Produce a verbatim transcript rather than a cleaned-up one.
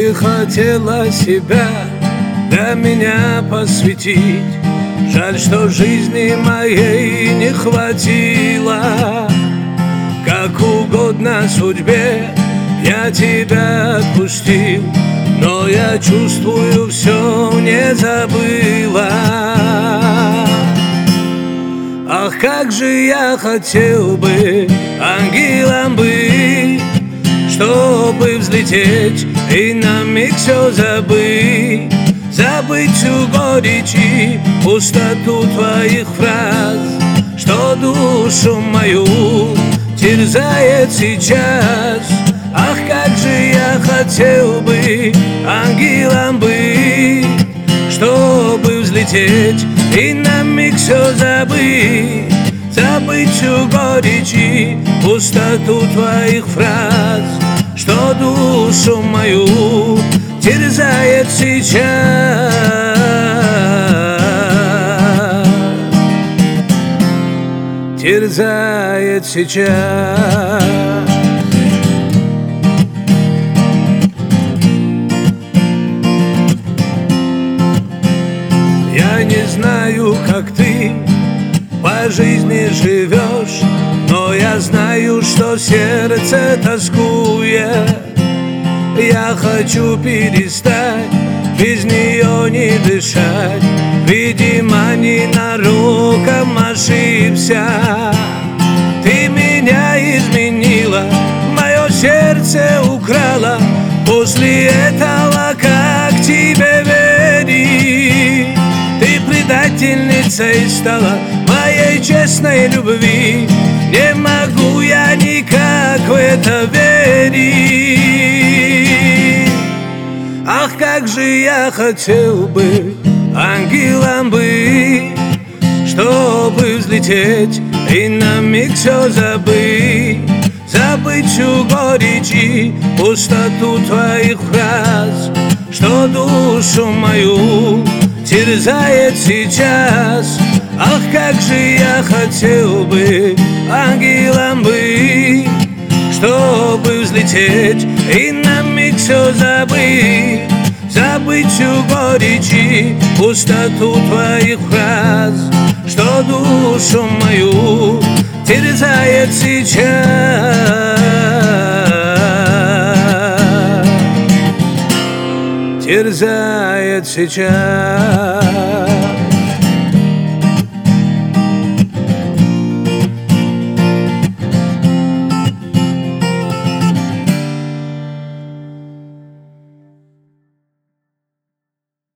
Ты хотела себя для меня посвятить. Жаль, что жизни моей не хватило. Как угодно судьбе я тебя отпустил, но я чувствую, все не забыла. Ах, как же я хотел бы ангелом быть, чтобы взлететь и на миг все забыть. Забыть всю горечь и пустоту твоих фраз, что душу мою терзает сейчас. Ах, как же я хотел бы ангелом быть, чтобы взлететь и на миг все забыть. Забыть всю горечь и пустоту твоих фраз, что душу мою терзает сейчас. Терзает сейчас. Я не знаю, как ты по жизни живешь, но я знаю, что сердце тоскует. Я хочу перестать без нее не дышать. Видимо, ненароком ошибся. Ты меня изменила, мое сердце украла. После этого как тебе верить? Ты предательницей стала моей честной любви. Не могу я никак в это верить. Ах, как же я хотел бы ангелом быть, чтобы взлететь и на миг все забыть. Забыть всю горечь и пустоту твоих фраз, что душу мою терзает сейчас. Ах, как же я хотел бы ангелом быть, чтобы взлететь и на миг все забыть. Забыть всю горечь и пустоту твоих фраз, что душу мою терзает сейчас. Терзает сейчас.